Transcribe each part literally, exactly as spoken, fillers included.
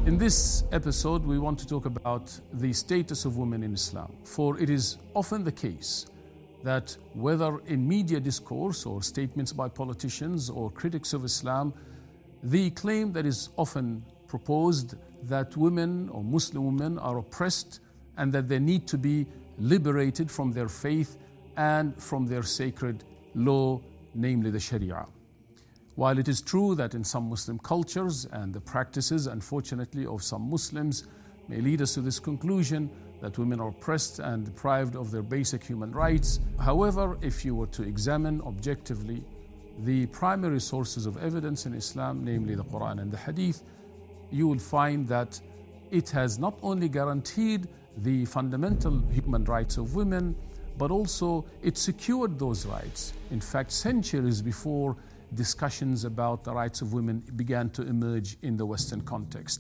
In this episode, we want to talk about the status of women in Islam, for it is often the case that whether in media discourse or statements by politicians or critics of Islam, the claim that is often proposed that women or Muslim women are oppressed and that they need to be liberated from their faith and from their sacred law, namely the Sharia. While it is true that in some Muslim cultures and the practices, unfortunately, of some Muslims may lead us to this conclusion that women are oppressed and deprived of their basic human rights. However, if you were to examine objectively the primary sources of evidence in Islam, namely the Quran and the Hadith, you will find that it has not only guaranteed the fundamental human rights of women, but also it secured those rights. In fact, centuries before discussions about the rights of women began to emerge in the Western context.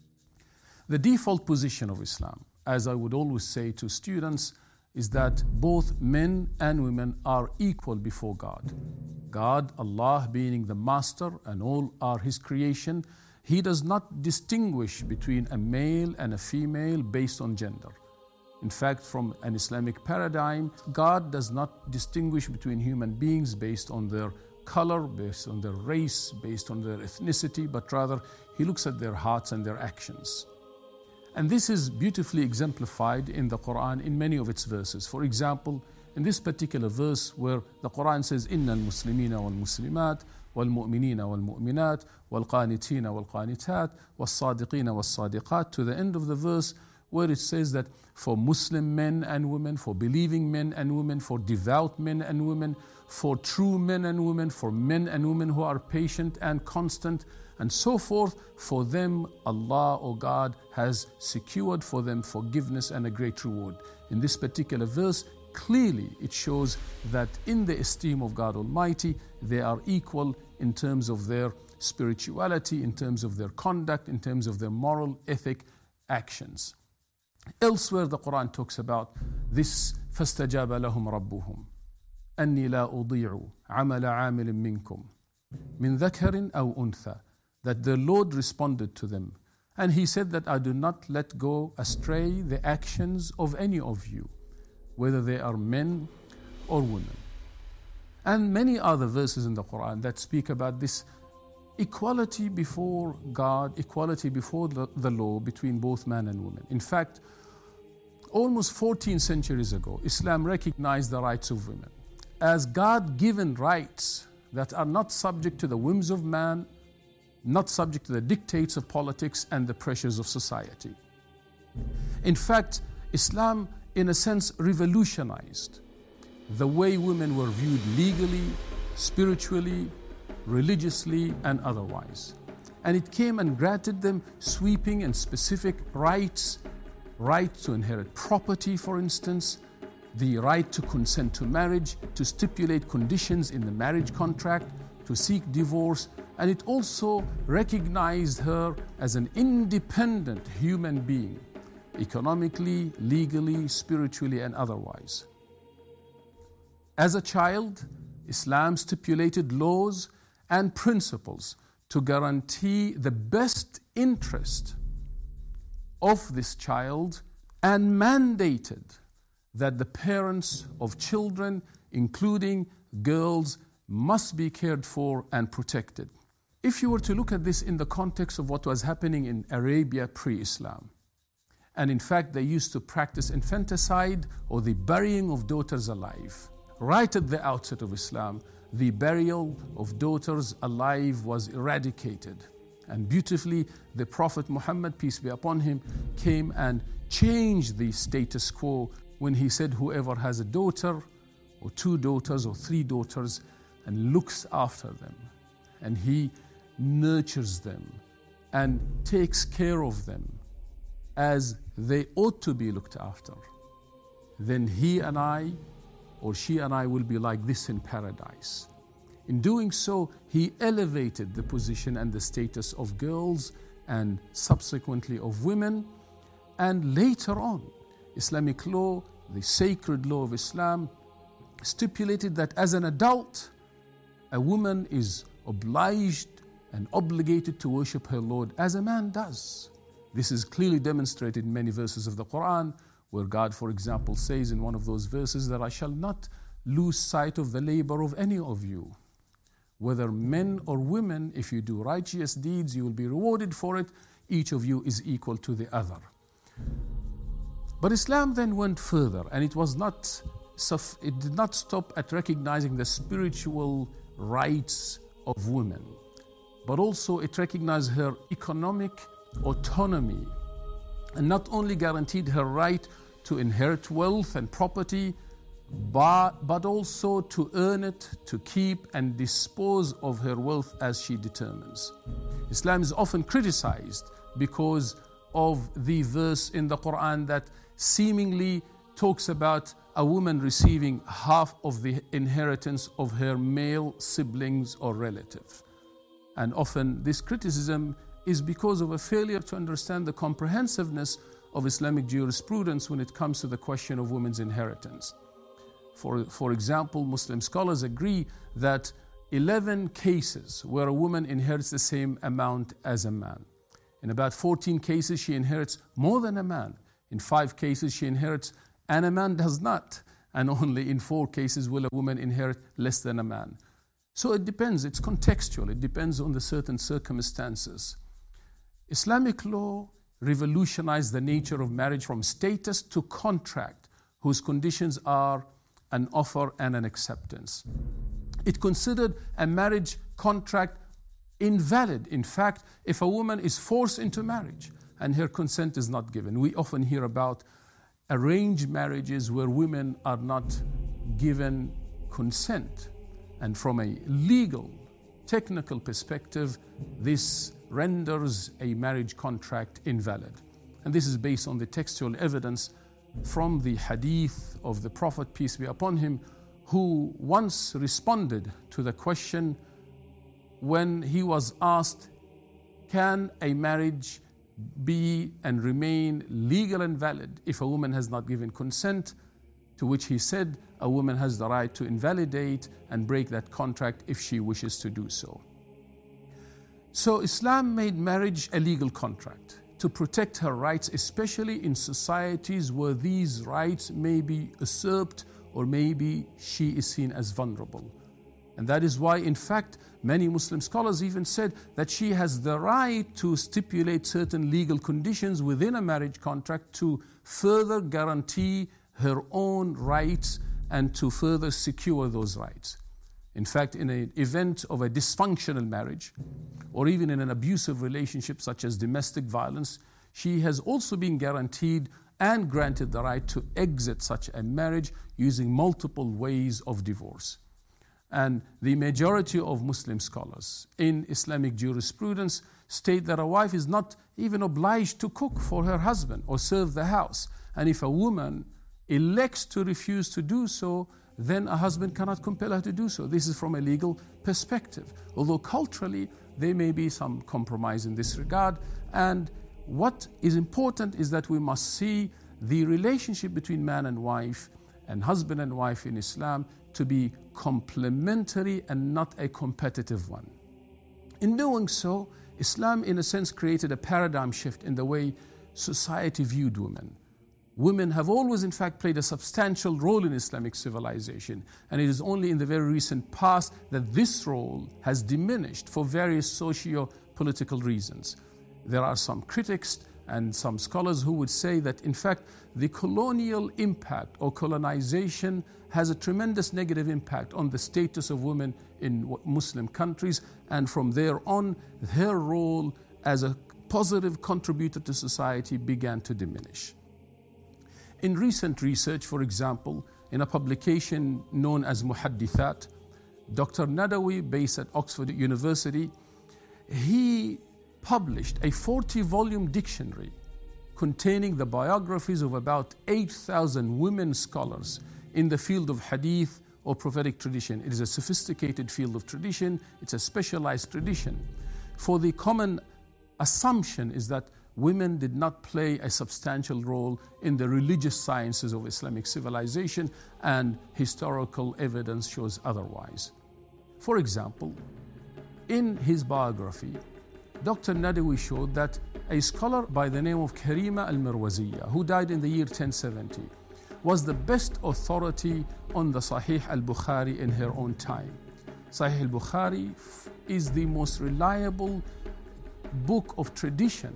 The default position of Islam, as I would always say to students, is that both men and women are equal before God. God, Allah, being the master and all are His creation, He does not distinguish between a male and a female based on gender. In fact, from an Islamic paradigm, God does not distinguish between human beings based on their color, based on their race, based on their ethnicity, but rather He looks at their hearts and their actions. And this is beautifully exemplified in the Quran in many of its verses. For example, in this particular verse where the Quran says, إِنَّ الْمُسْلِمِينَ وَالْمُسْلِمَاتِ وَالْمُؤْمِنِينَ وَالْمُؤْمِنَاتِ وَالْقَانِتِينَ وَالْقَانِتَاتِ وَالصَّادِقِينَ وَالصَّادِقَاتِ, to the end of the verse where it says that for Muslim men and women, for believing men and women, for devout men and women, for true men and women, for men and women who are patient and constant, and so forth, for them Allah, or God, has secured for them forgiveness and a great reward. In this particular verse, clearly it shows that in the esteem of God Almighty, they are equal in terms of their spirituality, in terms of their conduct, in terms of their moral, ethic actions. Elsewhere, the Quran talks about this, فَاسْتَجَابَ لَهُمْ رَبُّهُمْ أَنِّي لَا أُضِيعُ عَمَلَ عَامِلٍ مِّنكُمْ مِنْ ذَكَرٍ أَوْ أُنْثَى, that the Lord responded to them. And He said that I do not let go astray the actions of any of you, whether they are men or women. And many other verses in the Quran that speak about this equality before God, equality before the, the law between both man and woman. In fact, almost fourteen centuries ago, Islam recognized the rights of women as God-given rights that are not subject to the whims of man, not subject to the dictates of politics and the pressures of society. In fact, Islam, in a sense, revolutionized the way women were viewed legally, spiritually, religiously, and otherwise. And it came and granted them sweeping and specific rights, right to inherit property, for instance, the right to consent to marriage, to stipulate conditions in the marriage contract, to seek divorce, and it also recognized her as an independent human being, economically, legally, spiritually, and otherwise. As a child, Islam stipulated laws and principles to guarantee the best interest of this child and mandated that the parents of children, including girls, must be cared for and protected. If you were to look at this in the context of what was happening in Arabia pre-Islam, and in fact they used to practice infanticide or the burying of daughters alive. Right at the outset of Islam, the burial of daughters alive was eradicated. And beautifully, the Prophet Muhammad, peace be upon him, came and changed the status quo when he said, whoever has a daughter or two daughters or three daughters and looks after them, and he nurtures them and takes care of them as they ought to be looked after, then he and I, or she and I, will be like this in paradise. In doing so, he elevated the position and the status of girls and subsequently of women. And later on, Islamic law, the sacred law of Islam, stipulated that as an adult, a woman is obliged and obligated to worship her Lord as a man does. This is clearly demonstrated in many verses of the Quran, where God, for example, says in one of those verses that I shall not lose sight of the labor of any of you. Whether men or women, if you do righteous deeds, you will be rewarded for it. Each of you is equal to the other. But Islam then went further, and it was not, it did not stop at recognizing the spiritual rights of women, but also it recognized her economic autonomy, and not only guaranteed her right to inherit wealth and property, but, but also to earn it, to keep and dispose of her wealth as she determines. Islam is often criticized because of the verse in the Quran that seemingly talks about a woman receiving half of the inheritance of her male siblings or relatives. And often this criticism is because of a failure to understand the comprehensiveness of Islamic jurisprudence when it comes to the question of women's inheritance. For, for example, Muslim scholars agree that eleven cases where a woman inherits the same amount as a man. In about fourteen cases, she inherits more than a man. In five cases, she inherits and a man does not. And only in four cases will a woman inherit less than a man. So it depends, it's contextual, it depends on the certain circumstances. Islamic law revolutionized the nature of marriage from status to contract, whose conditions are an offer and an acceptance. It considered a marriage contract invalid, in fact, if a woman is forced into marriage and her consent is not given. We often hear about arranged marriages where women are not given consent. And from a legal, technical perspective, this renders a marriage contract invalid. And this is based on the textual evidence from the hadith of the Prophet, peace be upon him, who once responded to the question when he was asked, can a marriage be and remain legal and valid if a woman has not given consent? To which he said, a woman has the right to invalidate and break that contract if she wishes to do so. So Islam made marriage a legal contract to protect her rights, especially in societies where these rights may be usurped or maybe she is seen as vulnerable. And that is why, in fact, many Muslim scholars even said that she has the right to stipulate certain legal conditions within a marriage contract to further guarantee her own rights and to further secure those rights. In fact, in an event of a dysfunctional marriage, or even in an abusive relationship such as domestic violence, she has also been guaranteed and granted the right to exit such a marriage using multiple ways of divorce. And the majority of Muslim scholars in Islamic jurisprudence state that a wife is not even obliged to cook for her husband or serve the house. And if a woman elects to refuse to do so, then a husband cannot compel her to do so. This is from a legal perspective. Although culturally, there may be some compromise in this regard. And what is important is that we must see the relationship between man and wife and husband and wife in Islam to be complementary and not a competitive one. In doing so, Islam, in a sense, created a paradigm shift in the way society viewed women. Women have always, in fact, played a substantial role in Islamic civilization, and it is only in the very recent past that this role has diminished for various socio-political reasons. There are some critics and some scholars who would say that, in fact, the colonial impact or colonization has a tremendous negative impact on the status of women in Muslim countries, and from there on, their role as a positive contributor to society began to diminish. In recent research, for example, in a publication known as Muhaddithat, Doctor Nadawi, based at Oxford University, he published a forty-volume dictionary containing the biographies of about eight thousand women scholars in the field of hadith or prophetic tradition. It is a sophisticated field of tradition, it's a specialized tradition. For the common assumption is that women did not play a substantial role in the religious sciences of Islamic civilization, and historical evidence shows otherwise. For example, in his biography, Doctor Nadawi showed that a scholar by the name of Karima al-Mirwaziyya, who died in the year ten seventy, was the best authority on the Sahih al-Bukhari in her own time. Sahih al-Bukhari is the most reliable book of tradition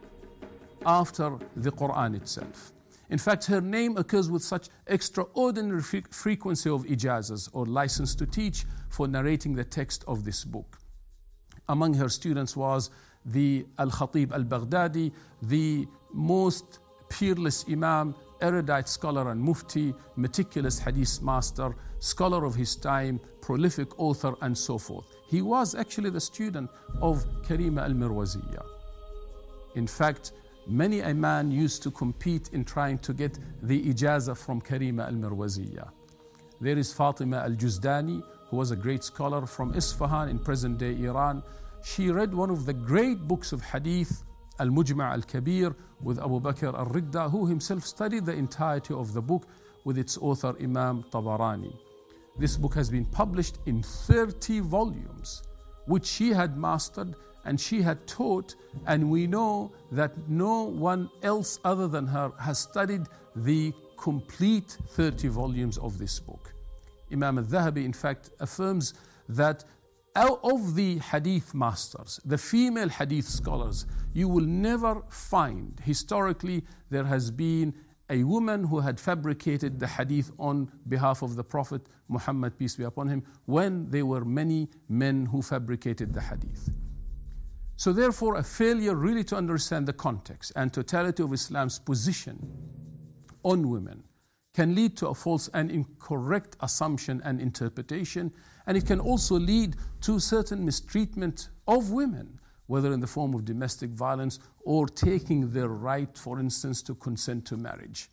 after the Quran itself. In fact, her name occurs with such extraordinary fre- frequency of ijazas, or license to teach, for narrating the text of this book. Among her students was the Al-Khatib al-Baghdadi, the most peerless Imam, erudite scholar and mufti, meticulous hadith master, scholar of his time, prolific author, and so forth. He was actually the student of Karima al-Mirwaziyya. In fact, many a man used to compete in trying to get the ijazah from Karima al-Mirwaziyya. There is Fatima al-Juzdani, who was a great scholar from Isfahan in present-day Iran. She read one of the great books of hadith, Al-Mujma' al-Kabir, with Abu Bakr al-Ridda, who himself studied the entirety of the book with its author Imam Tabarani. This book has been published in thirty volumes, which she had mastered and she had taught, and we know that no one else other than her has studied the complete thirty volumes of this book. Imam al-Dhahabi, in fact, affirms that out of the hadith masters, the female hadith scholars, you will never find, historically, there has been a woman who had fabricated the hadith on behalf of the Prophet Muhammad, peace be upon him, when there were many men who fabricated the hadith. So therefore, a failure really to understand the context and totality of Islam's position on women can lead to a false and incorrect assumption and interpretation, and it can also lead to certain mistreatment of women, whether in the form of domestic violence or taking their right, for instance, to consent to marriage.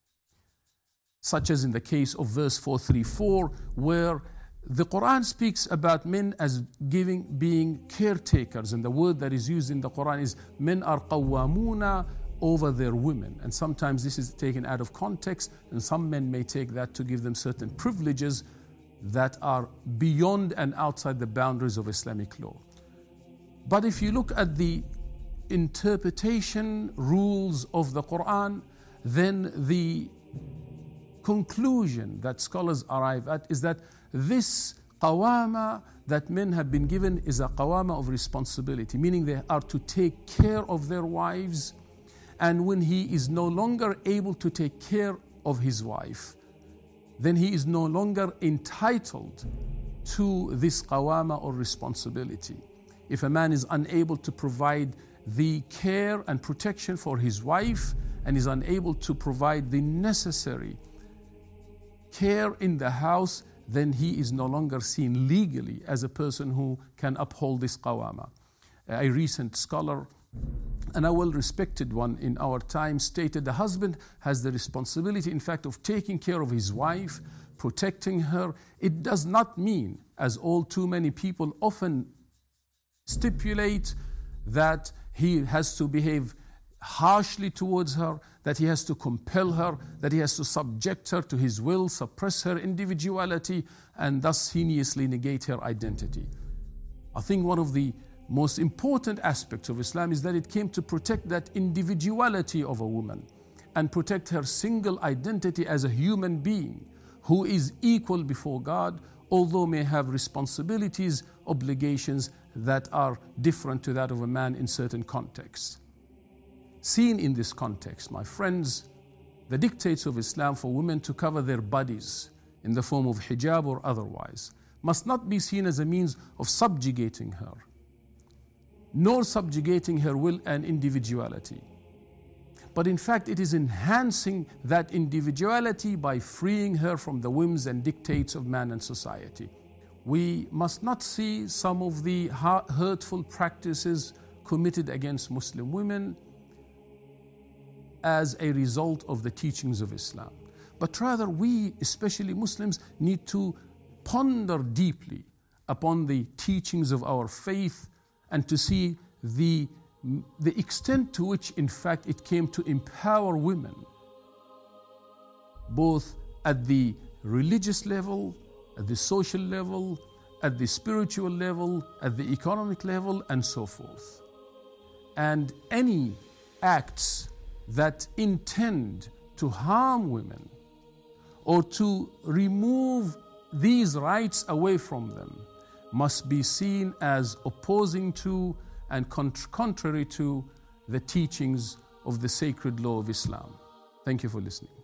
Such as in the case of verse four thirty-four, where the Quran speaks about men as giving, being caretakers, and the word that is used in the Quran is men are qawwamuna over their women. And sometimes this is taken out of context, and some men may take that to give them certain privileges that are beyond and outside the boundaries of Islamic law. But if you look at the interpretation rules of the Quran, then the conclusion that scholars arrive at is that this qawama that men have been given is a qawama of responsibility, meaning they are to take care of their wives. And when he is no longer able to take care of his wife, then he is no longer entitled to this qawama or responsibility. If a man is unable to provide the care and protection for his wife and is unable to provide the necessary care in the house, then he is no longer seen legally as a person who can uphold this qawama. A recent scholar, and a well-respected one in our time, stated the husband has the responsibility, in fact, of taking care of his wife, protecting her. It does not mean, as all too many people often stipulate, that he has to behave harshly towards her, that he has to compel her, that he has to subject her to his will, suppress her individuality, and thus heinously negate her identity. I think one of the most important aspects of Islam is that it came to protect that individuality of a woman and protect her single identity as a human being who is equal before God, although may have responsibilities, obligations that are different to that of a man in certain contexts. Seen in this context, my friends, the dictates of Islam for women to cover their bodies in the form of hijab or otherwise must not be seen as a means of subjugating her, nor subjugating her will and individuality. But in fact, it is enhancing that individuality by freeing her from the whims and dictates of man and society. We must not see some of the hurtful practices committed against Muslim women as a result of the teachings of Islam. But rather, we, especially Muslims, need to ponder deeply upon the teachings of our faith and to see the, the extent to which, in fact, it came to empower women, both at the religious level, at the social level, at the spiritual level, at the economic level, and so forth. and any acts that intend to harm women or to remove these rights away from them must be seen as opposing to and cont- contrary to the teachings of the sacred law of Islam. Thank you for listening.